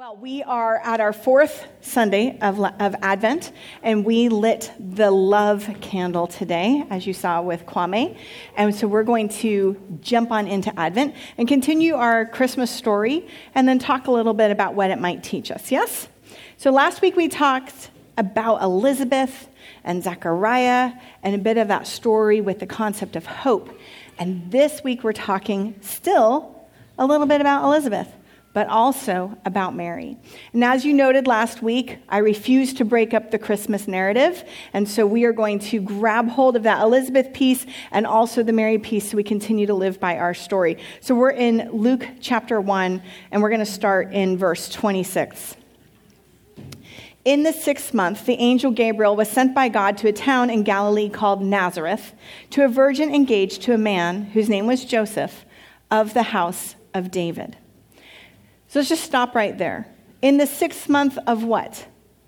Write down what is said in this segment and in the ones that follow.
Well, we are at our fourth Sunday of Advent, and we lit the love candle today, as you saw with Kwame. And so we're going to jump on into Advent and continue our Christmas story, and then talk a little bit about what it might teach us, yes? So last week we talked about Elizabeth and Zechariah, and a bit of that story with the concept of hope. And this week we're talking still a little bit about Elizabeth, but also about Mary. And as you noted last week, I refused to break up the Christmas narrative, and so we are going to grab hold of that Elizabeth piece and also the Mary piece so we continue to live by our story. So we're in Luke chapter 1, and we're going to start in verse 26. In the 6th month, the angel Gabriel was sent by God to a town in Galilee called Nazareth, to a virgin engaged to a man whose name was Joseph, of the house of David. So let's just stop right there. In the 6th month of what?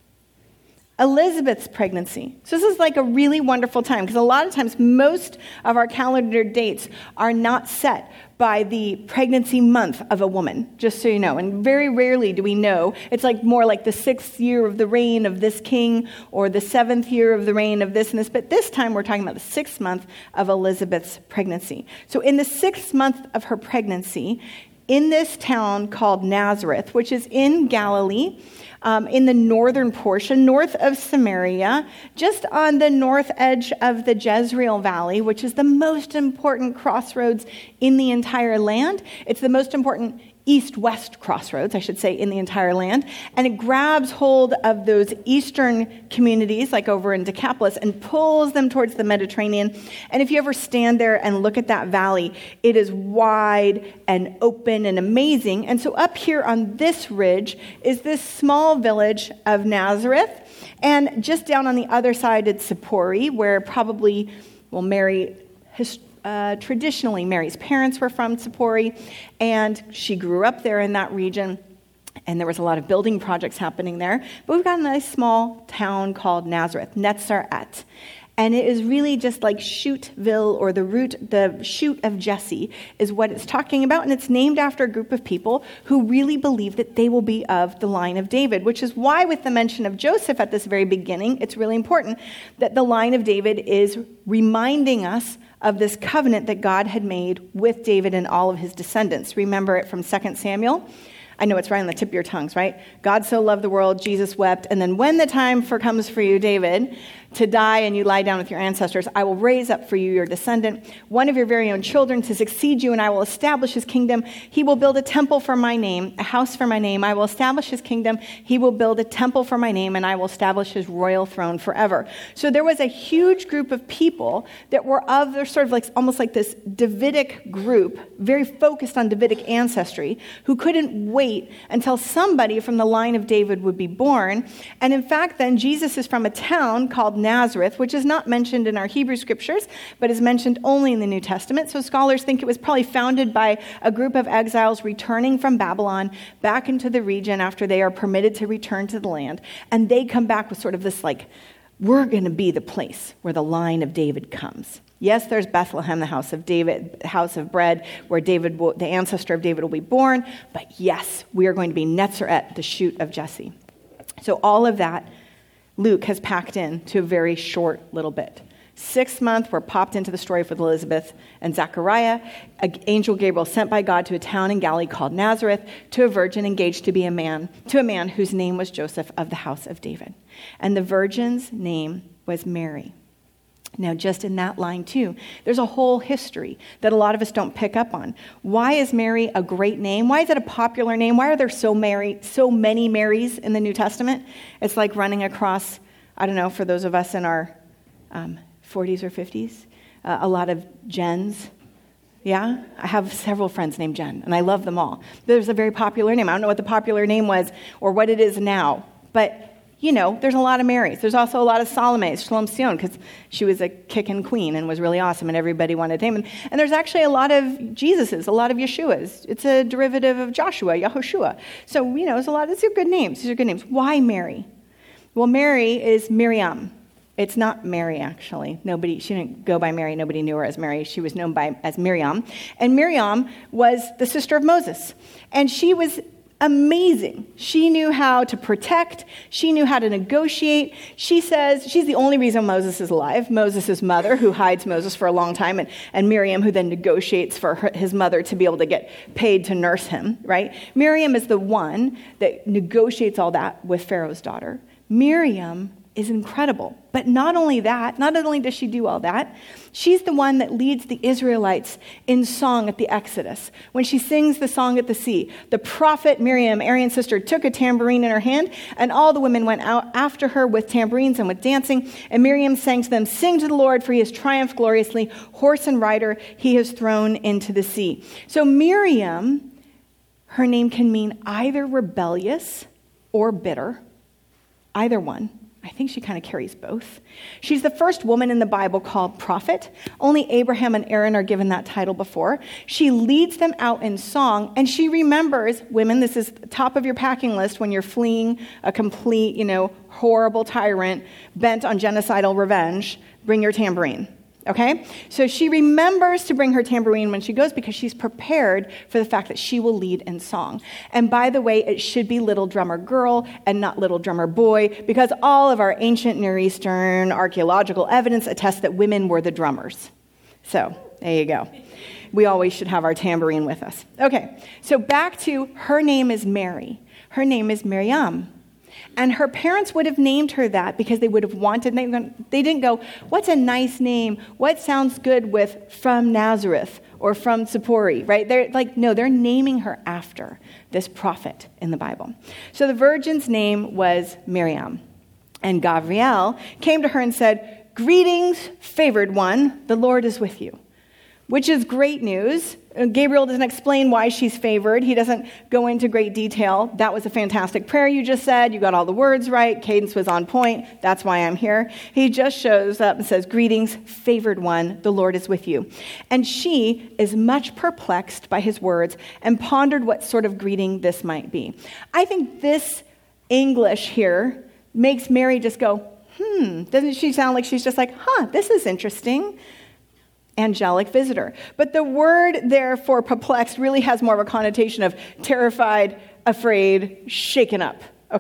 Elizabeth's pregnancy. So this is like a really wonderful time, because a lot of times most of our calendar dates are not set by the pregnancy month of a woman, just so you know. And very rarely do we know. It's like more like the 6th year of the reign of this king, or the 7th year of the reign of this and this. But this time we're talking about the 6th month of Elizabeth's pregnancy. So in the 6th month of her pregnancy, in this town called Nazareth, which is in Galilee, in the northern portion, north of Samaria, just on the north edge of the Jezreel Valley, which is the most important crossroads in the entire land. It's the most important east-west crossroads, I should say, in the entire land. And it grabs hold of those eastern communities, like over in Decapolis, and pulls them towards the Mediterranean. And if you ever stand there and look at that valley, it is wide and open and amazing. And so up here on this ridge is this small village of Nazareth. And just down on the other side, it's Sippori, where probably, Mary traditionally, Mary's parents were from Sippori, and she grew up there in that region, and there was a lot of building projects happening there. But we've got a nice small town called Nazareth, Netzaret. And it is really just like Shootville, or the shoot of Jesse is what it's talking about. And it's named after a group of people who really believe that they will be of the line of David, which is why with the mention of Joseph at this very beginning, it's really important that the line of David is reminding us of this covenant that God had made with David and all of his descendants. Remember it from 2 Samuel? I know it's right on the tip of your tongues, right? God so loved the world, Jesus wept, and then when the time comes for you, David, to die and you lie down with your ancestors, I will raise up for you your descendant, one of your very own children, to succeed you, and I will establish his kingdom. He will build a temple for my name, a house for my name. I will establish his kingdom. He will build a temple for my name, and I will establish his royal throne forever. So there was a huge group of people that were of their sort of like almost like this Davidic group, very focused on Davidic ancestry, who couldn't wait until somebody from the line of David would be born. And in fact, then Jesus is from a town called Nazareth, which is not mentioned in our Hebrew scriptures, but is mentioned only in the New Testament. So scholars think it was probably founded by a group of exiles returning from Babylon back into the region after they are permitted to return to the land. And they come back with sort of this like, we're going to be the place where the line of David comes. Yes, there's Bethlehem, the house of David, the house of bread, where the ancestor of David will be born. But yes, we are going to be Netzaret, the shoot of Jesse. So all of that Luke has packed in to a very short little bit. 6th month, we're popped into the story with Elizabeth and Zechariah. An angel Gabriel sent by God to a town in Galilee called Nazareth, to a virgin engaged to a man whose name was Joseph, of the house of David. And the virgin's name was Mary. Now, just in that line, too, there's a whole history that a lot of us don't pick up on. Why is Mary a great name? Why is it a popular name? Why are there so many Marys in the New Testament? It's like running across, I don't know, for those of us in our 40s or 50s, a lot of Jens. Yeah? I have several friends named Jen, and I love them all. There's a very popular name. I don't know what the popular name was or what it is now, but you know, there's a lot of Marys. There's also a lot of Salomes, Shalom Sion, because she was a kickin' queen and was really awesome, and everybody wanted to name him. And there's actually a lot of Jesuses, a lot of Yeshuas. It's a derivative of Joshua, Yahushua. So, you know, these are good names. These are good names. Why Mary? Well, Mary is Miriam. It's not Mary, actually. She didn't go by Mary. Nobody knew her as Mary. She was known as Miriam. And Miriam was the sister of Moses. And she was Amazing. She knew how to protect. She knew how to negotiate. She says she's the only reason Moses is alive. Moses' mother, who hides Moses for a long time, and Miriam, who then negotiates for his mother to be able to get paid to nurse him, right? Miriam is the one that negotiates all that with Pharaoh's daughter. Miriam is incredible. But not only that, not only does she do all that, she's the one that leads the Israelites in song at the Exodus. When she sings the song at the sea, the prophet Miriam, Aaron's sister, took a tambourine in her hand, and all the women went out after her with tambourines and with dancing. And Miriam sang to them, "Sing to the Lord, for he has triumphed gloriously. Horse and rider he has thrown into the sea." So Miriam, her name can mean either rebellious or bitter. Either one. I think she kind of carries both. She's the first woman in the Bible called prophet. Only Abraham and Aaron are given that title before. She leads them out in song, and she remembers, women, this is the top of your packing list when you're fleeing a complete, horrible tyrant bent on genocidal revenge, bring your tambourine. Okay? So she remembers to bring her tambourine when she goes because she's prepared for the fact that she will lead in song. And by the way, it should be little drummer girl and not little drummer boy, because all of our ancient Near Eastern archaeological evidence attests that women were the drummers. So there you go. We always should have our tambourine with us. Okay, so back to her name is Mary. Her name is Miriam. And her parents would have named her that because they would have wanted, they didn't go, what's a nice name? What sounds good with from Nazareth or from Tzipori, right? They're like, no, they're naming her after this prophet in the Bible. So the virgin's name was Miriam. And Gabriel came to her and said, "Greetings, favored one, the Lord is with you." Which is great news. Gabriel doesn't explain why she's favored. He doesn't go into great detail. That was a fantastic prayer you just said. You got all the words right. Cadence was on point. That's why I'm here. He just shows up and says, "Greetings, favored one, the Lord is with you." And she is much perplexed by his words and pondered what sort of greeting this might be. I think this English here makes Mary just go, Doesn't she sound like she's just like, this is interesting? Angelic visitor. But the word there for perplexed really has more of a connotation of terrified, afraid, shaken up.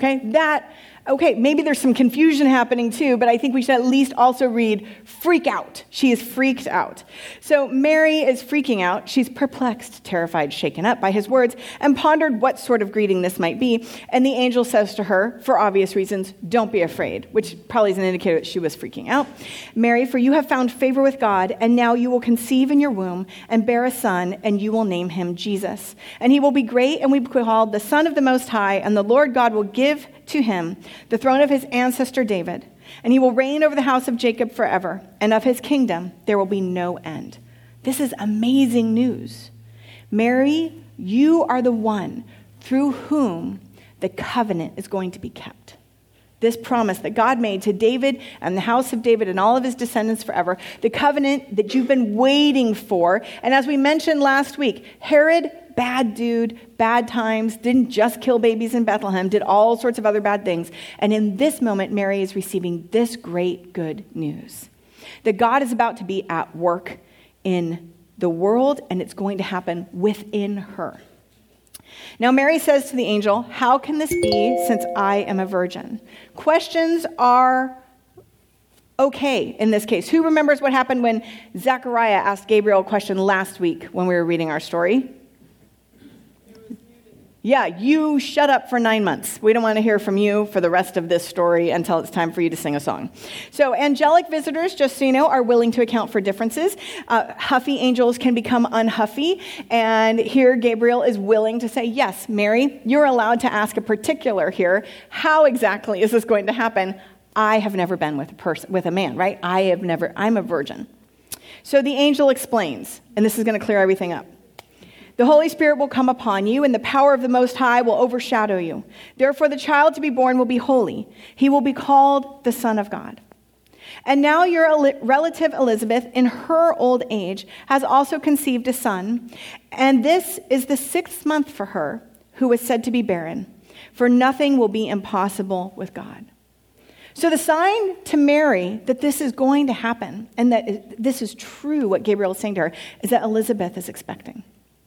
Okay, maybe there's some confusion happening too, but I think we should at least also read freak out. She is freaked out. So Mary is freaking out. She's perplexed, terrified, shaken up by his words, and pondered what sort of greeting this might be. And the angel says to her, for obvious reasons, "Don't be afraid," which probably is an indicator that she was freaking out. "Mary, for you have found favor with God, and now you will conceive in your womb and bear a son, and you will name him Jesus. And he will be great and will be called the Son of the Most High, and the Lord God will give to him the throne of his ancestor David, and he will reign over the house of Jacob forever, and of his kingdom there will be no end." This is amazing news. Mary, you are the one through whom the covenant is going to be kept. This promise that God made to David and the house of David and all of his descendants forever, the covenant that you've been waiting for. And as we mentioned last week, Herod, bad dude, bad times, didn't just kill babies in Bethlehem, did all sorts of other bad things. And in this moment, Mary is receiving this great good news, that God is about to be at work in the world, and it's going to happen within her. Now, Mary says to the angel, "How can this be since I am a virgin?" Questions are okay in this case. Who remembers what happened when Zechariah asked Gabriel a question last week when we were reading our story? Yeah, you shut up for 9 months. We don't want to hear from you for the rest of this story until it's time for you to sing a song. So angelic visitors, just so you know, are willing to account for differences. Huffy angels can become unhuffy. And here Gabriel is willing to say, yes, Mary, you're allowed to ask a particular here. How exactly is this going to happen? I have never been with a man, right? I'm a virgin. So the angel explains, and this is going to clear everything up. "The Holy Spirit will come upon you, and the power of the Most High will overshadow you. Therefore, the child to be born will be holy. He will be called the Son of God. And now your relative Elizabeth, in her old age, has also conceived a son. And this is the 6th month for her, who was said to be barren. For nothing will be impossible with God." So the sign to Mary that this is going to happen, and that this is true, what Gabriel is saying to her, is that Elizabeth is expecting.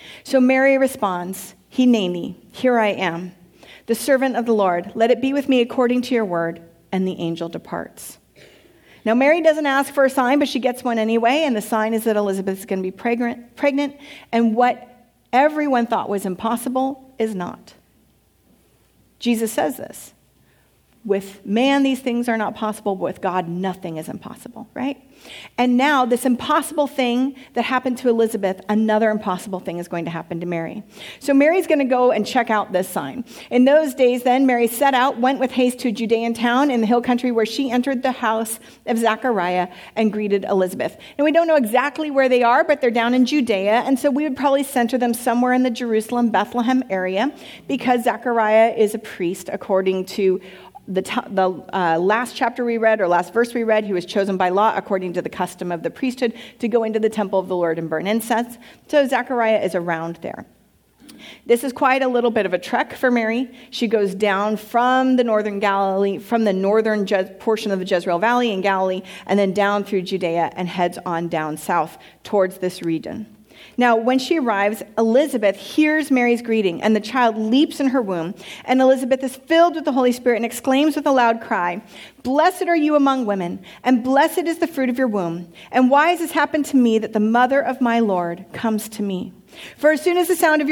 So Mary responds, Hineni, here I am, the servant of the Lord. Let it be with me according to your word. And the angel departs. Now, Mary doesn't ask for a sign, but she gets one anyway, and the sign is that Elizabeth is going to be pregnant, and what everyone thought was impossible is not. Jesus says this. With man, these things are not possible, but with God, nothing is impossible, right? And now, this impossible thing that happened to Elizabeth, another impossible thing is going to happen to Mary. So Mary's going to go and check out this sign. In those days, then, Mary set out, went with haste to a Judean town in the hill country where she entered the house of Zechariah and greeted Elizabeth. And we don't know exactly where they are, but they're down in Judea, and so we would probably center them somewhere in the Jerusalem, Bethlehem area, because Zechariah is a priest according to the last chapter we read, or last verse we read. He was chosen by law according to the custom of the priesthood to go into the temple of the Lord and burn incense. So Zechariah is around there. This is quite a little bit of a trek for Mary. She goes down from the northern Galilee, from the northern portion of the Jezreel Valley in Galilee, and then down through Judea and heads on down south towards this region. Now, when she arrives, Elizabeth hears Mary's greeting, and the child leaps in her womb. And Elizabeth is filled with the Holy Spirit and exclaims with a loud cry, "Blessed are you among women, and blessed is the fruit of your womb. And why has this happened to me that the mother of my Lord comes to me? For as soon as I heard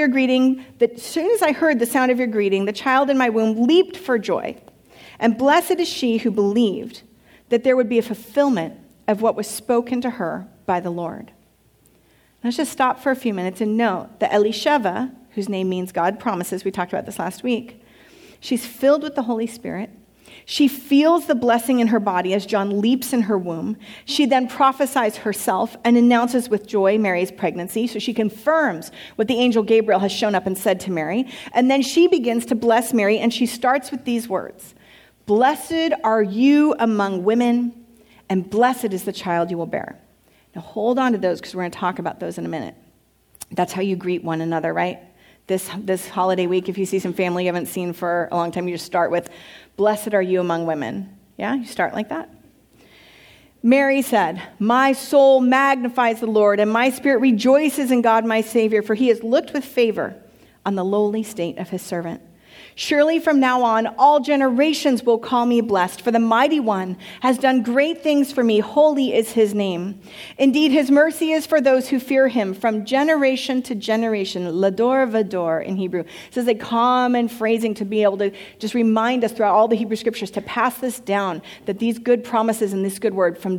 the sound of your greeting, the child in my womb leaped for joy. And blessed is she who believed that there would be a fulfillment of what was spoken to her by the Lord." Let's just stop for a few minutes and note that Elisheva, whose name means God promises, we talked about this last week, she's filled with the Holy Spirit. She feels the blessing in her body as John leaps in her womb. She then prophesies herself and announces with joy Mary's pregnancy. So she confirms what the angel Gabriel has shown up and said to Mary. And then she begins to bless Mary, and she starts with these words, "Blessed are you among women, and blessed is the child you will bear." Now hold on to those, because we're going to talk about those in a minute. That's how you greet one another, right? This holiday week, if you see some family you haven't seen for a long time, you just start with, "Blessed are you among women." Yeah, you start like that. Mary said, "My soul magnifies the Lord, and my spirit rejoices in God my Savior, for he has looked with favor on the lowly state of his servant. Surely from now on, all generations will call me blessed, for the Mighty One has done great things for me. Holy is his name. Indeed, his mercy is for those who fear him from generation to generation." Lador vador in Hebrew. This is a common phrasing to be able to just remind us throughout all the Hebrew scriptures to pass this down, that these good promises and this good word, from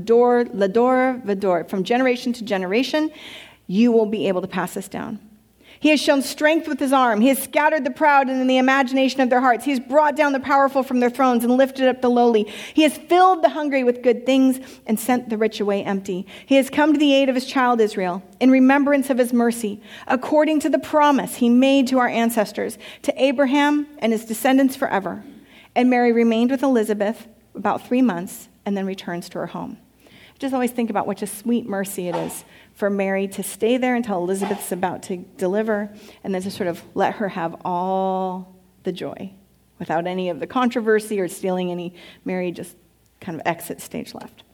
lador vador, from generation to generation, you will be able to pass this down. He has shown strength with his arm. He has scattered the proud in the imagination of their hearts. He has brought down the powerful from their thrones and lifted up the lowly. He has filled the hungry with good things and sent the rich away empty. He has come to the aid of his child Israel in remembrance of his mercy, according to the promise he made to our ancestors, to Abraham and his descendants forever. And Mary remained with Elizabeth about 3 months and then returns to her home. I just always think about what a sweet mercy it is for Mary to stay there until Elizabeth's about to deliver, and then to sort of let her have all the joy without any of the controversy or stealing any. Mary just kind of exits stage left.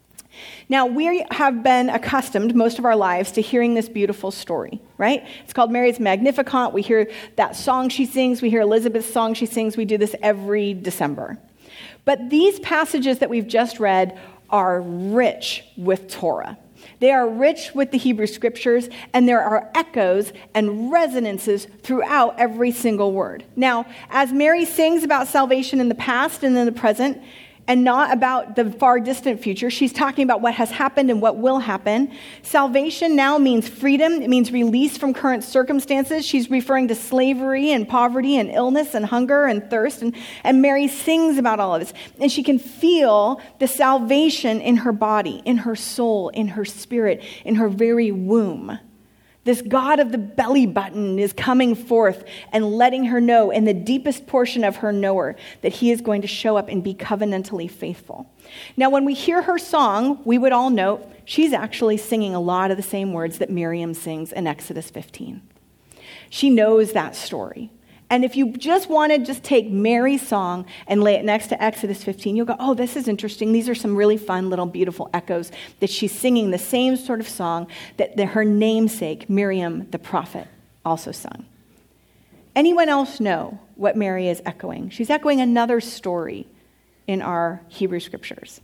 Now, we have been accustomed most of our lives to hearing this beautiful story, right? It's called Mary's Magnificat. We hear that song she sings. We hear Elizabeth's song she sings. We do this every December. But these passages that we've just read are rich with Torah. They are rich with the Hebrew scriptures, and there are echoes and resonances throughout every single word. Now, as Mary sings about salvation in the past and in the present, and not about the far distant future, she's talking about what has happened and what will happen. Salvation now means freedom. It means release from current circumstances. She's referring to slavery and poverty and illness and hunger and thirst. And Mary sings about all of this. And she can feel the salvation in her body, in her soul, in her spirit, in her very womb. This God of the belly button is coming forth and letting her know in the deepest portion of her knower that he is going to show up and be covenantally faithful. Now, when we hear her song, we would all note she's actually singing a lot of the same words that Miriam sings in Exodus 15. She knows that story. And if you just want to just take Mary's song and lay it next to Exodus 15, you'll go, oh, this is interesting. These are some really fun little beautiful echoes that she's singing the same sort of song that her namesake, Miriam the prophet, also sung. Anyone else know what Mary is echoing? She's echoing another story in our Hebrew scriptures.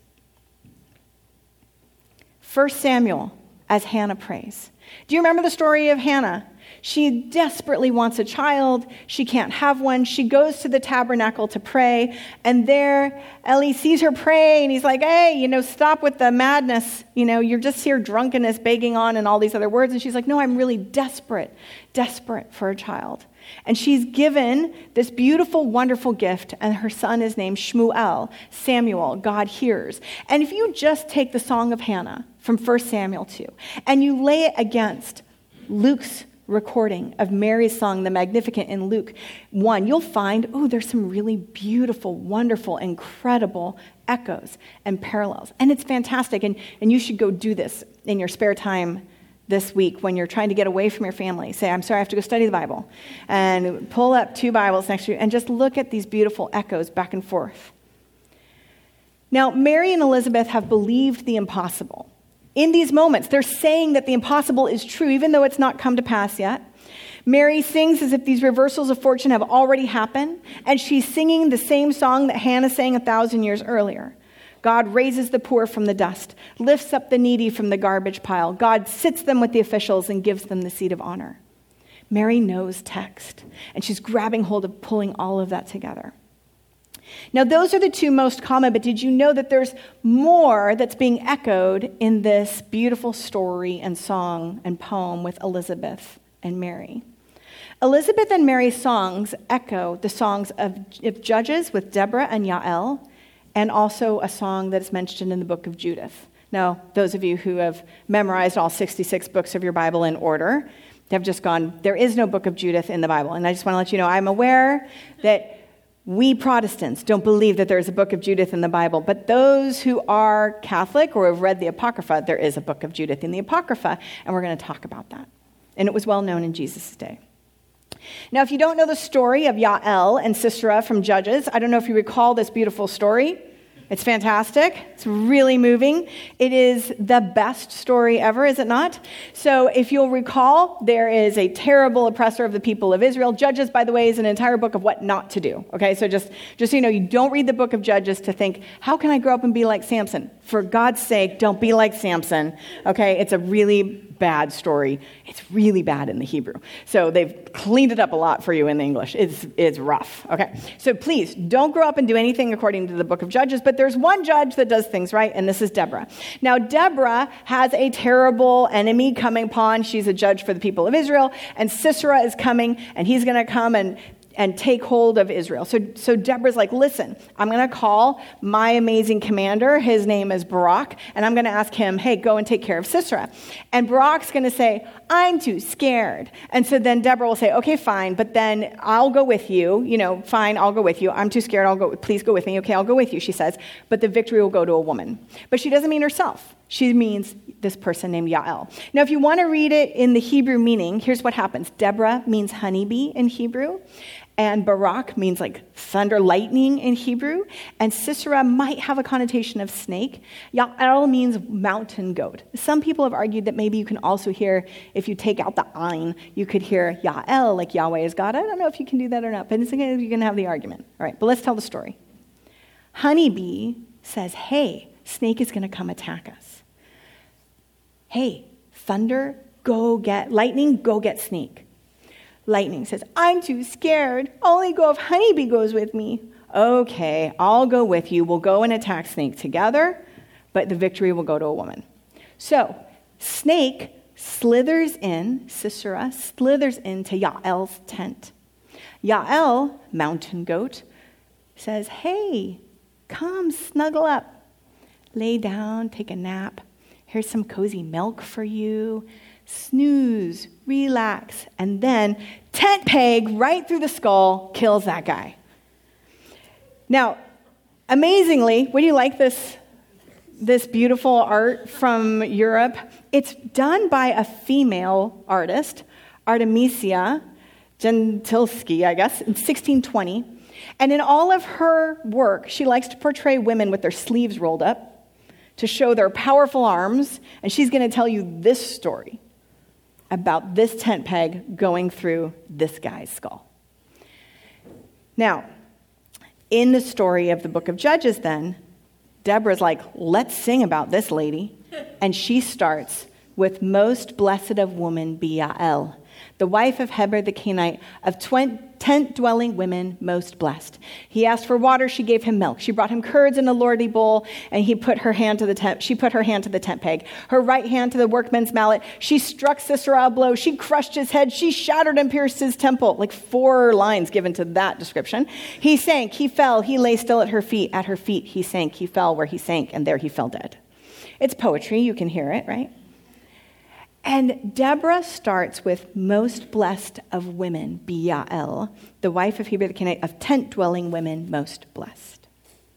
1 Samuel, as Hannah prays. Do you remember the story of Hannah? She desperately wants a child. She can't have one. She goes to the tabernacle to pray. And there, Eli sees her pray. And he's like, hey, stop with the madness. You're just here drunkenness, begging on, and all these other words. And she's like, no, I'm really desperate for a child. And she's given this beautiful, wonderful gift. And her son is named Shmuel, Samuel, God hears. And if you just take the Song of Hannah from 1 Samuel 2, and you lay it against Luke's recording of Mary's song, the Magnificat, in Luke 1, you'll find, there's some really beautiful, wonderful, incredible echoes and parallels. And it's fantastic. And you should go do this in your spare time this week when you're trying to get away from your family. Say, I'm sorry, I have to go study the Bible. And pull up 2 Bibles next to you and just look at these beautiful echoes back and forth. Now, Mary and Elizabeth have believed the impossible. In these moments, they're saying that the impossible is true, even though it's not come to pass yet. Mary sings as if these reversals of fortune have already happened, and she's singing the same song that Hannah sang 1,000 years earlier. God raises the poor from the dust, lifts up the needy from the garbage pile. God sits them with the officials and gives them the seat of honor. Mary knows text, and she's grabbing hold of pulling all of that together. Now, those are the 2 most common, but did you know that there's more that's being echoed in this beautiful story and song and poem with Elizabeth and Mary? Elizabeth and Mary's songs echo the songs of Judges with Deborah and Yael, and also a song that is mentioned in the book of Judith. Now, those of you who have memorized all 66 books of your Bible in order have just gone, there is no book of Judith in the Bible. And I just want to let you know, I'm aware that we Protestants don't believe that there is a book of Judith in the Bible, but those who are Catholic or have read the Apocrypha, there is a book of Judith in the Apocrypha, and we're going to talk about that. And it was well known in Jesus' day. Now, if you don't know the story of Yael and Sisera from Judges, I don't know if you recall this beautiful story. It's fantastic. It's really moving. It is the best story ever, is it not? So if you'll recall, there is a terrible oppressor of the people of Israel. Judges, by the way, is an entire book of what not to do. Okay, so just so you know, you don't read the book of Judges to think, how can I grow up and be like Samson? For God's sake, don't be like Samson. Okay, it's a really bad story. It's really bad in the Hebrew. So they've cleaned it up a lot for you in the English. It's rough. Okay, so please don't grow up and do anything according to the book of Judges, but there's one judge that does things right, and this is Deborah. Now, Deborah has a terrible enemy coming upon. She's a judge for the people of Israel, and Sisera is coming, and he's going to come and take hold of Israel. So Deborah's like, listen, I'm going to call my amazing commander. His name is Barak, and I'm going to ask him, hey, go and take care of Sisera. And Barak's going to say, I'm too scared. And so then Deborah will say, okay, fine, but then I'll go with you. Fine, I'll go with you. I'm too scared. Please go with me. Okay, I'll go with you, she says. But the victory will go to a woman. But she doesn't mean herself. She means this person named Yael. Now, if you want to read it in the Hebrew meaning, here's what happens. Deborah means honeybee in Hebrew. And Barak means like thunder, lightning in Hebrew. And Sisera might have a connotation of snake. Yael means mountain goat. Some people have argued that maybe you can also hear, if you take out the ayin, you could hear Yael, like Yahweh is God. I don't know if you can do that or not, but you're going to have the argument. All right, but let's tell the story. Honeybee says, hey, snake is going to come attack us. Hey, thunder, lightning, go get snake. Lightning says, I'm too scared. I'll only go if Honeybee goes with me. Okay, I'll go with you. We'll go and attack Snake together, but the victory will go to a woman. So Snake slithers in, Sisera slithers into Yael's tent. Yael, mountain goat, says, hey, come snuggle up. Lay down, take a nap. Here's some cozy milk for you. Snooze, relax, and then tent peg right through the skull kills that guy. Now, amazingly, would you like this beautiful art from Europe? It's done by a female artist, Artemisia Gentilsky, I guess, in 1620. And in all of her work, she likes to portray women with their sleeves rolled up to show their powerful arms, and she's going to tell you this story about this tent peg going through this guy's skull. Now, in the story of the book of Judges then, Deborah's like, let's sing about this lady. And she starts with most blessed of women be Yael, the wife of Heber the Kenite, of tent-dwelling women most blessed. He asked for water, she gave him milk. She brought him curds in a lordly bowl, and she put her hand to the tent peg, her right hand to the workman's mallet. She struck Sisera a blow. She crushed his head. She shattered and pierced his temple. Like 4 lines given to that description. He sank, he fell, he lay still at her feet. At her feet he sank, he fell where he sank, and there he fell dead. It's poetry, you can hear it, right? And Deborah starts with most blessed of women, be Yael, the wife of Heber the Kenite, of tent-dwelling women most blessed.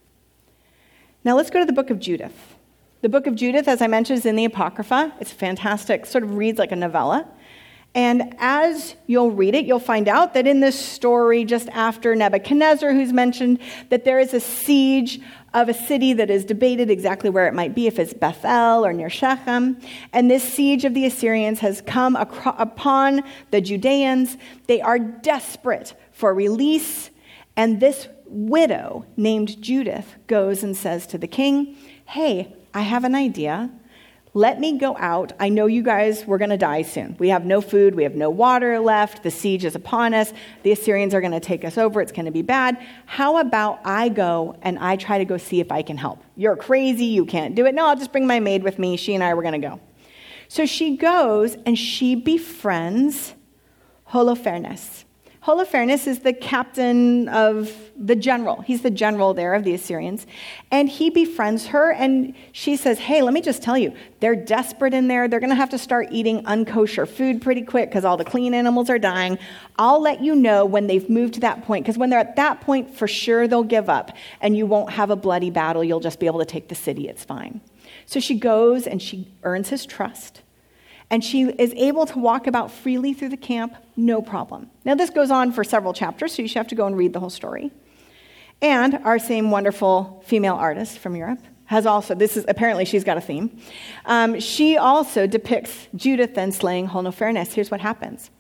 Now let's go to the book of Judith. The book of Judith, as I mentioned, is in the Apocrypha. It's fantastic, sort of reads like a novella. And as you'll read it, you'll find out that in this story, just after Nebuchadnezzar, who's mentioned, that there is a siege of a city that is debated exactly where it might be, if it's Bethel or near Shechem. And this siege of the Assyrians has come upon the Judeans. They are desperate for release. And this widow named Judith goes and says to the king, hey, I have an idea. Let me go out. I know you guys, we're going to die soon. We have no food. We have no water left. The siege is upon us. The Assyrians are going to take us over. It's going to be bad. How about I go and I try to go see if I can help? You're crazy. You can't do it. No, I'll just bring my maid with me. She and I were going to go. So she goes and she befriends Holofernes. Holofernes is the captain of the general. He's the general there of the Assyrians. And he befriends her, and she says, hey, let me just tell you, they're desperate in there. They're going to have to start eating unkosher food pretty quick because all the clean animals are dying. I'll let you know when they've moved to that point, because when they're at that point, for sure they'll give up, and you won't have a bloody battle. You'll just be able to take the city. It's fine. So she goes, and she earns his trust. And she is able to walk about freely through the camp, no problem. Now, this goes on for several chapters, so you should have to go and read the whole story. And our same wonderful female artist from Europe has also, apparently she's got a theme. She also depicts Judith then slaying Holofernes. Here's what happens.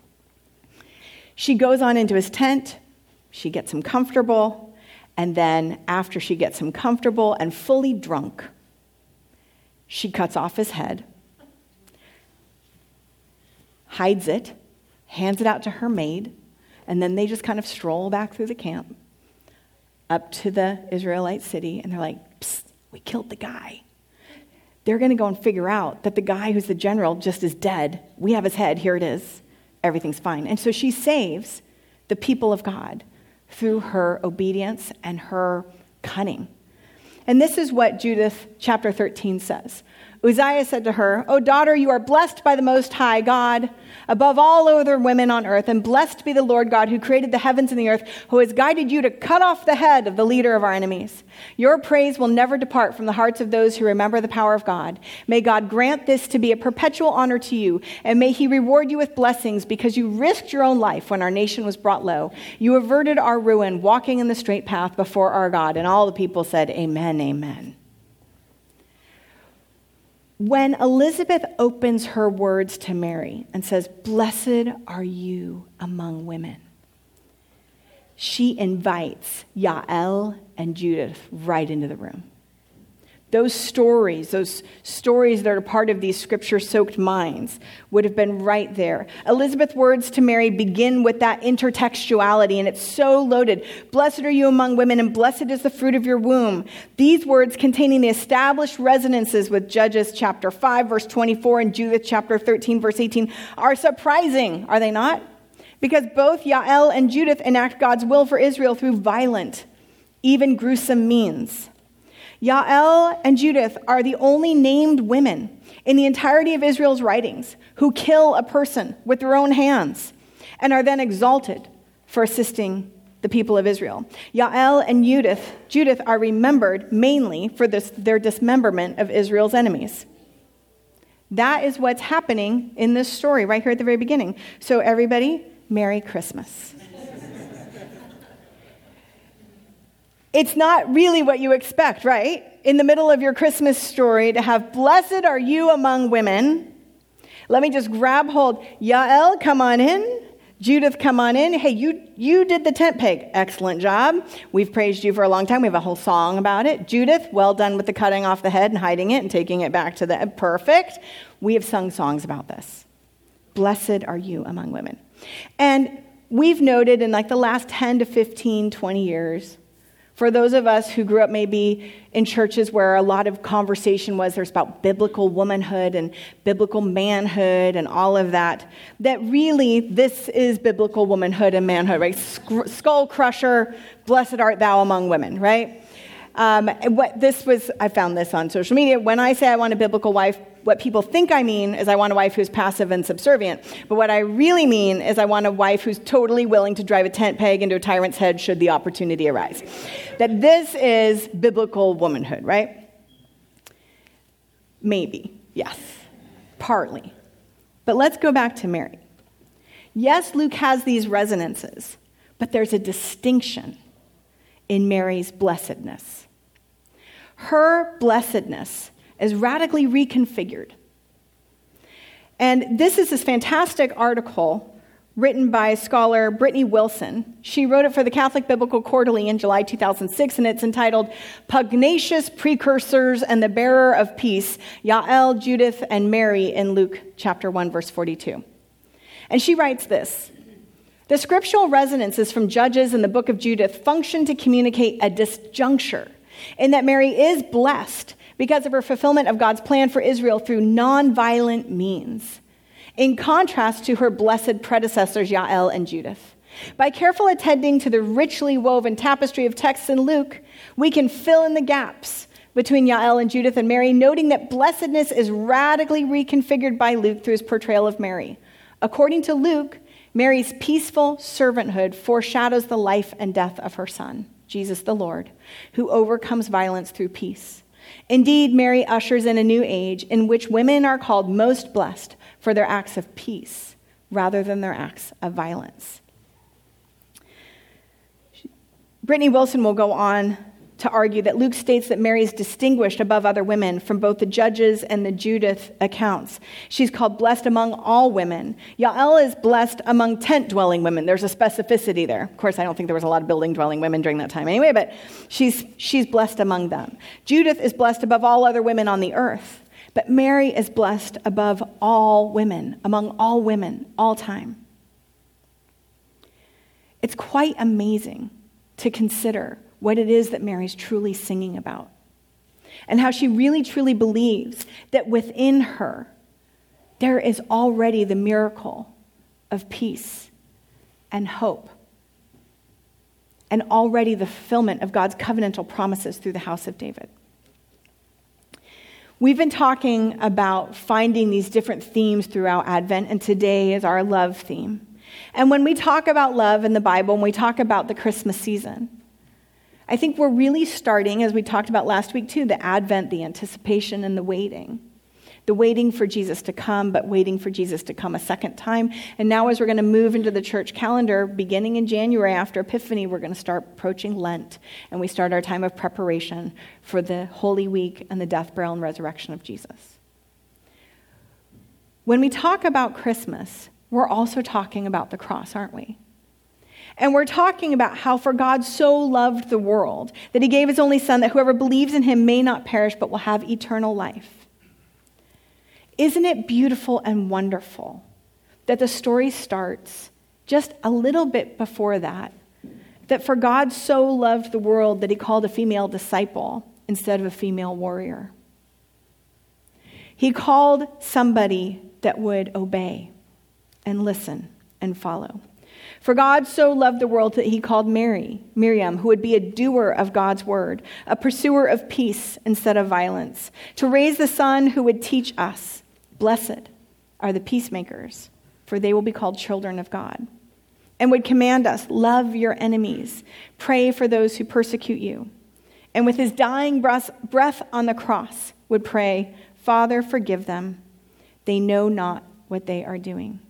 She goes on into his tent, she gets him comfortable, and then after she gets him comfortable and fully drunk, she cuts off his head, hides it, hands it out to her maid, and then they just kind of stroll back through the camp up to the Israelite city, and they're like, psst, we killed the guy. They're going to go and figure out that the guy who's the general just is dead. We have his head. Here it is. Everything's fine. And so she saves the people of God through her obedience and her cunning. And this is what Judith chapter 13 says. Uzziah said to her, O daughter, you are blessed by the Most High God above all other women on earth, and blessed be the Lord God who created the heavens and the earth, who has guided you to cut off the head of the leader of our enemies. Your praise will never depart from the hearts of those who remember the power of God. May God grant this to be a perpetual honor to you, and may he reward you with blessings because you risked your own life when our nation was brought low. You averted our ruin, walking in the straight path before our God. And all the people said, Amen, amen. When Elizabeth opens her words to Mary and says, blessed are you among women, she invites Yael and Judith right into the room. Those stories that are part of these scripture-soaked minds would have been right there. Elizabeth's words to Mary begin with that intertextuality, and it's so loaded. Blessed are you among women, and blessed is the fruit of your womb. These words containing the established resonances with Judges chapter 5, verse 24, and Judith chapter 13, verse 18 are surprising, are they not? Because both Yael and Judith enact God's will for Israel through violent, even gruesome means. Yael and Judith are the only named women in the entirety of Israel's writings who kill a person with their own hands and are then exalted for assisting the people of Israel. Yael and Judith are remembered mainly for their dismemberment of Israel's enemies. That is what's happening in this story right here at the very beginning. So everybody, Merry Christmas. It's not really what you expect, right? In the middle of your Christmas story to have blessed are you among women, Let me just grab hold. Yael, come on in. Judith, come on in. Hey, you did the tent peg. Excellent job. We've praised you for a long time. We have a whole song about it. Judith, well done with the cutting off the head and hiding it and taking it back to the... Perfect. We have sung songs about this. Blessed are you among women. And we've noted in like the last 10 to 15, 20 years, for those of us who grew up maybe in churches where a lot of conversation was there's about biblical womanhood and biblical manhood and all of that, that really this is biblical womanhood and manhood, right? Skull crusher, blessed art thou among women, right? I found this on social media. When I say I want a biblical wife, what people think I mean is I want a wife who's passive and subservient. But what I really mean is I want a wife who's totally willing to drive a tent peg into a tyrant's head should the opportunity arise. That this is biblical womanhood, right? Maybe, yes, partly. But let's go back to Mary. Yes, Luke has these resonances, but there's a distinction in Mary's blessedness. Her blessedness is radically reconfigured. And this is this fantastic article written by scholar Brittany Wilson. She wrote it for the Catholic Biblical Quarterly in July 2006, and it's entitled Pugnacious Precursors and the Bearer of Peace, Yael, Judith, and Mary in Luke chapter 1, verse 42. And she writes this: the scriptural resonances from Judges and the book of Judith function to communicate a disjuncture in that Mary is blessed because of her fulfillment of God's plan for Israel through nonviolent means, in contrast to her blessed predecessors, Yael and Judith. By careful attending to the richly woven tapestry of texts in Luke, we can fill in the gaps between Yael and Judith and Mary, noting that blessedness is radically reconfigured by Luke through his portrayal of Mary. According to Luke, Mary's peaceful servanthood foreshadows the life and death of her son, Jesus the Lord, who overcomes violence through peace. Indeed, Mary ushers in a new age in which women are called most blessed for their acts of peace rather than their acts of violence. Brittany Wilson will go on to argue that Luke states that Mary is distinguished above other women from both the Judges and the Judith accounts. She's called blessed among all women. Yael is blessed among tent-dwelling women. There's a specificity there. Of course, I don't think there was a lot of building-dwelling women during that time anyway, but she's blessed among them. Judith is blessed above all other women on the earth, but Mary is blessed above all women, among all women, all time. It's quite amazing to consider what it is that Mary's truly singing about, and how she really truly believes that within her there is already the miracle of peace and hope, and already the fulfillment of God's covenantal promises through the house of David. We've been talking about finding these different themes throughout Advent, and today is our love theme. And when we talk about love in the Bible, when we talk about the Christmas season, I think we're really starting, as we talked about last week too, the Advent, the anticipation, and the waiting. The waiting for Jesus to come, but waiting for Jesus to come a second time. And now as we're going to move into the church calendar, beginning in January after Epiphany, we're going to start approaching Lent. And we start our time of preparation for the Holy Week and the death, burial, and resurrection of Jesus. When we talk about Christmas, we're also talking about the cross, aren't we? And we're talking about how for God so loved the world that he gave his only son that whoever believes in him may not perish but will have eternal life. Isn't it beautiful and wonderful that the story starts just a little bit before that for God so loved the world that he called a female disciple instead of a female warrior. He called somebody that would obey and listen and follow. For God so loved the world that he called Miriam, who would be a doer of God's word, a pursuer of peace instead of violence, to raise the son who would teach us, blessed are the peacemakers, for they will be called children of God, and would command us, love your enemies, pray for those who persecute you. And with his dying breath on the cross would pray, Father, forgive them. They know not what they are doing.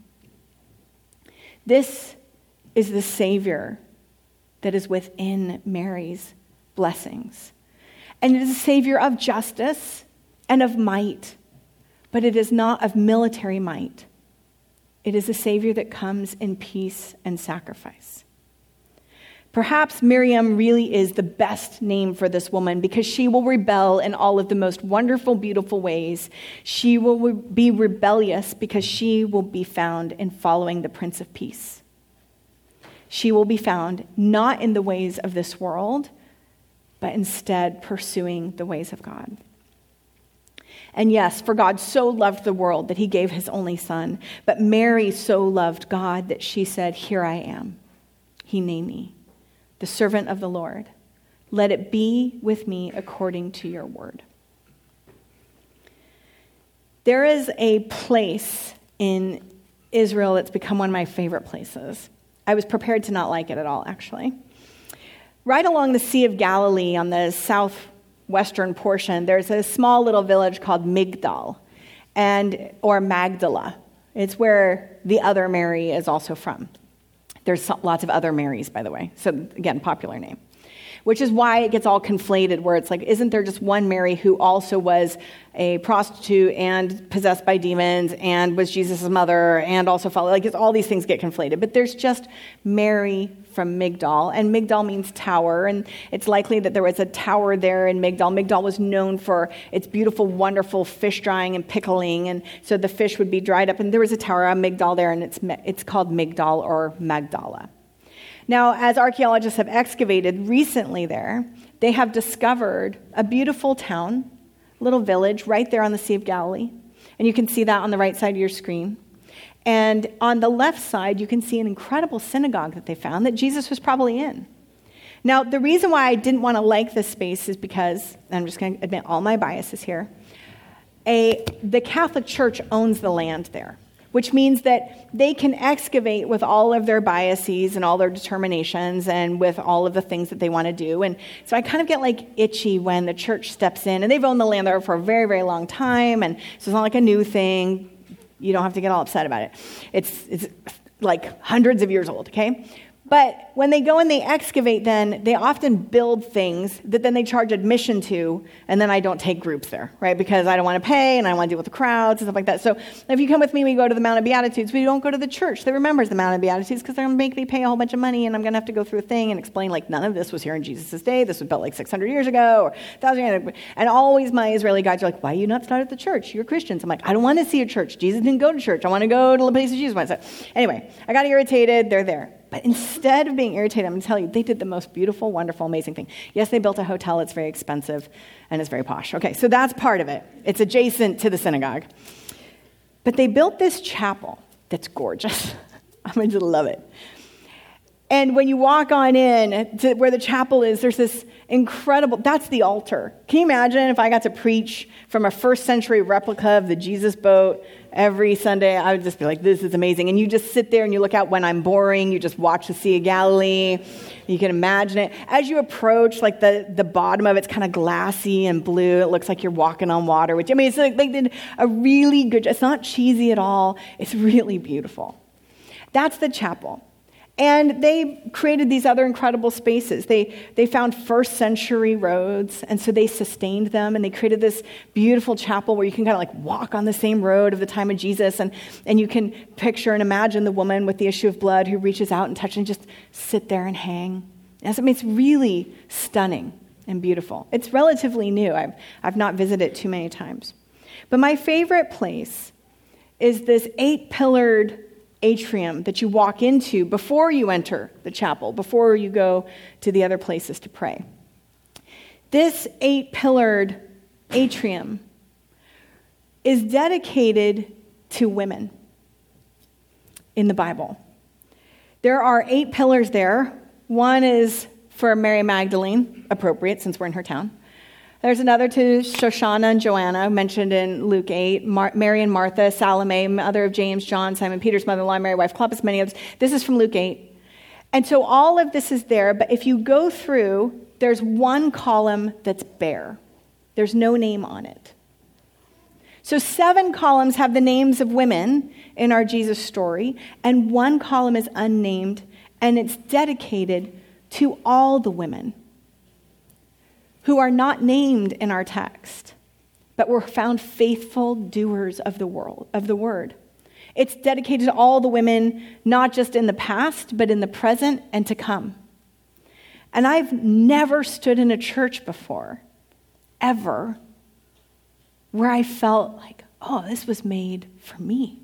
This is the Savior that is within Mary's blessings. And it is a Savior of justice and of might, but it is not of military might. It is a Savior that comes in peace and sacrifice. Perhaps Miriam really is the best name for this woman because she will rebel in all of the most wonderful, beautiful ways. She will be rebellious because she will be found in following the Prince of Peace. She will be found not in the ways of this world, but instead pursuing the ways of God. And yes, for God so loved the world that he gave his only son. But Mary so loved God that she said, "Here I am, hineni, the servant of the Lord. Let it be with me according to your word." There is a place in Israel that's become one of my favorite places. I was prepared to not like it at all, actually. Right along the Sea of Galilee on the southwestern portion, there's a small little village called Migdal, or Magdala. It's where the other Mary is also from. There's lots of other Marys, by the way. So again, popular name. Which is why it gets all conflated, where it's like, isn't there just one Mary who also was a prostitute and possessed by demons and was Jesus' mother and also followed? Like, it's all these things get conflated. But there's just Mary from Migdal, and Migdal means tower, and it's likely that there was a tower there in Migdal. Migdal was known for its beautiful, wonderful fish drying and pickling, and so the fish would be dried up, and there was a tower on Migdal there, and it's called Migdal or Magdala. Now, as archaeologists have excavated recently there, they have discovered a beautiful town, little village right there on the Sea of Galilee. And you can see that on the right side of your screen. And on the left side, you can see an incredible synagogue that they found that Jesus was probably in. Now, the reason why I didn't want to like this space is because, and I'm just going to admit all my biases here, the Catholic Church owns the land there, which means that they can excavate with all of their biases and all their determinations and with all of the things that they want to do. And so I kind of get like itchy when the church steps in, and they've owned the land there for a very, very long time, and so it's not like a new thing. You don't have to get all upset about it. It's like hundreds of years old, okay? But when they go and they excavate, then they often build things that then they charge admission to, and then I don't take groups there, right? Because I don't want to pay, and I don't want to deal with the crowds and stuff like that. So if you come with me, we go to the Mount of Beatitudes. We don't go to the church that remembers the Mount of Beatitudes because they're going to make me pay a whole bunch of money, and I'm going to have to go through a thing and explain, like, none of this was here in Jesus' day. This was built like 600 years ago or 1,000 years ago. And always my Israeli guides are like, why do you not start at the church? You're Christians. I'm like, I don't want to see a church. Jesus didn't go to church. I want to go to the place of Jesus went. So anyway, I got irritated. They're there. But instead of being irritated, I'm going to tell you, they did the most beautiful, wonderful, amazing thing. Yes, they built a hotel. It's very expensive, and it's very posh. Okay, so that's part of it. It's adjacent to the synagogue. But they built this chapel that's gorgeous. I'm going to love it. And when you walk on in to where the chapel is, there's this incredible, that's the altar. Can you imagine if I got to preach from a first century replica of the Jesus boat every Sunday? I would just be like, this is amazing. And you just sit there and you look out when I'm boring. You just watch the Sea of Galilee. You can imagine it. As you approach, like the bottom of it's kind of glassy and blue. It looks like you're walking on water, which, I mean, it's like they did a really good, it's not cheesy at all. It's really beautiful. That's the chapel. And they created these other incredible spaces. They found first century roads, and so they sustained them, and they created this beautiful chapel where you can kind of like walk on the same road of the time of Jesus, and you can picture and imagine the woman with the issue of blood who reaches out and touches and just sit there and hang. And so, I mean, it's really stunning and beautiful. It's relatively new. I've not visited it too many times. But my favorite place is this 8-pillared atrium that you walk into before you enter the chapel, before you go to the other places to pray. This 8-pillared atrium is dedicated to women in the Bible. There are 8 pillars there. One is for Mary Magdalene, appropriate since we're in her town. There's another to Shoshana and Joanna, mentioned in Luke 8, Mary and Martha, Salome, mother of James, John, Simon Peter's mother-in-law, Mary, wife Clopas, many others. This is from Luke 8. And so all of this is there, but if you go through, there's one column that's bare. There's no name on it. So 7 columns have the names of women in our Jesus story, and one column is unnamed, and it's dedicated to all the women who are not named in our text, but were found faithful doers of the word. It's dedicated to all the women, not just in the past, but in the present and to come. And I've never stood in a church before, ever, where I felt like, oh, this was made for me.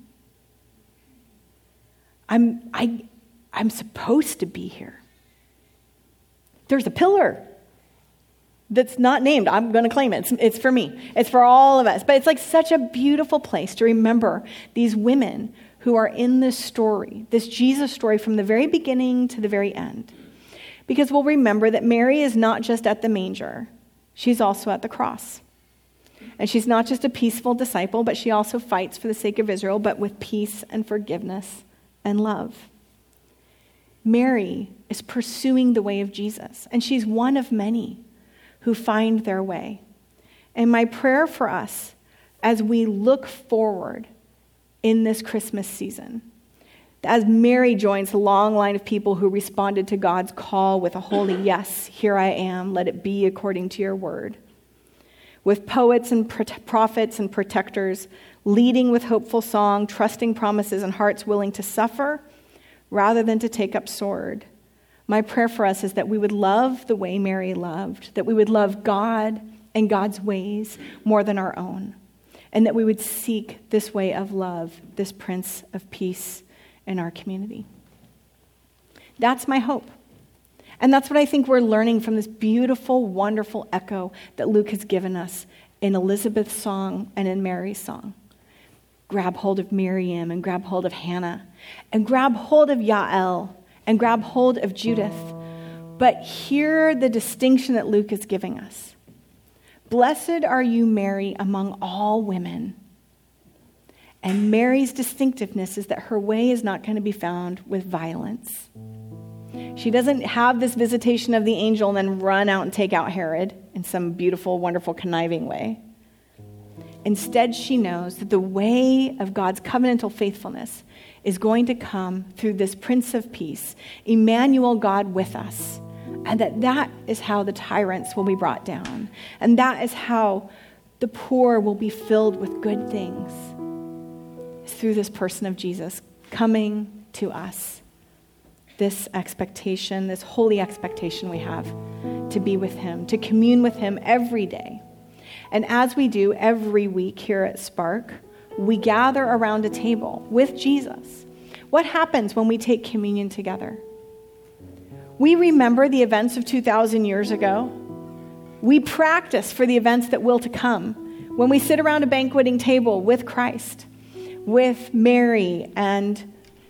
I'm supposed to be here. There's a pillar that's not named. I'm going to claim it. It's for me. It's for all of us. But it's like such a beautiful place to remember these women who are in this story, this Jesus story from the very beginning to the very end. Because we'll remember that Mary is not just at the manger. She's also at the cross. And she's not just a peaceful disciple, but she also fights for the sake of Israel, but with peace and forgiveness and love. Mary is pursuing the way of Jesus, and she's one of many who find their way. And my prayer for us as we look forward in this Christmas season, as Mary joins the long line of people who responded to God's call with a holy yes, here I am, let it be according to your word. With poets and prophets and protectors leading with hopeful song, trusting promises and hearts willing to suffer rather than to take up sword. My prayer for us is that we would love the way Mary loved, that we would love God and God's ways more than our own, and that we would seek this way of love, this Prince of Peace in our community. That's my hope. And that's what I think we're learning from this beautiful, wonderful echo that Luke has given us in Elizabeth's song and in Mary's song. Grab hold of Miriam and grab hold of Hannah and grab hold of Yael and grab hold of Judith. But hear the distinction that Luke is giving us. Blessed are you, Mary, among all women. And Mary's distinctiveness is that her way is not going to be found with violence. She doesn't have this visitation of the angel and then run out and take out Herod in some beautiful, wonderful, conniving way. Instead, she knows that the way of God's covenantal faithfulness is going to come through this Prince of Peace, Emmanuel, God with us, and that is how the tyrants will be brought down, and that is how the poor will be filled with good things through this person of Jesus coming to us. This expectation, this holy expectation we have to be with him, to commune with him every day. And as we do every week here at Spark, we gather around a table with Jesus. What happens when we take communion together? We remember the events of 2,000 years ago. We practice for the events that will to come. When we sit around a banqueting table with Christ, with Mary and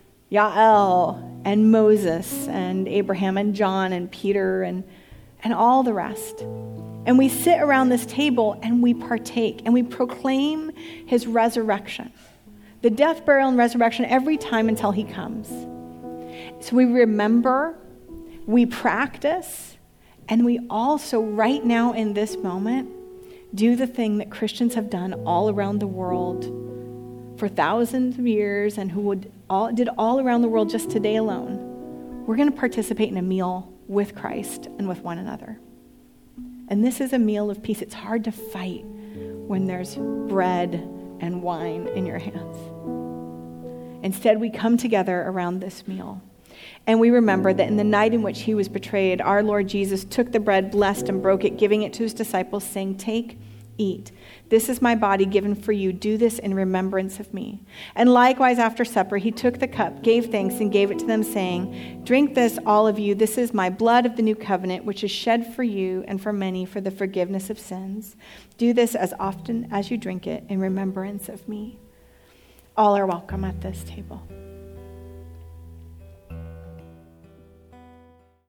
Yael and Moses and Abraham and John and Peter and all the rest. And we sit around this table and we partake and we proclaim his resurrection, the death, burial, and resurrection every time until he comes. So we remember, we practice, and we also right now in this moment do the thing that Christians have done all around the world for thousands of years and who did all around the world just today alone. We're going to participate in a meal with Christ and with one another. And this is a meal of peace. It's hard to fight when there's bread and wine in your hands. Instead, we come together around this meal. And we remember that in the night in which he was betrayed, our Lord Jesus took the bread, blessed and broke it, giving it to his disciples, saying, "Take, eat. This is my body given for you. Do this in remembrance of me." And likewise, after supper, he took the cup, gave thanks, and gave it to them, saying, "Drink this, all of you. This is my blood of the new covenant, which is shed for you and for many for the forgiveness of sins. Do this as often as you drink it in remembrance of me." All are welcome at this table.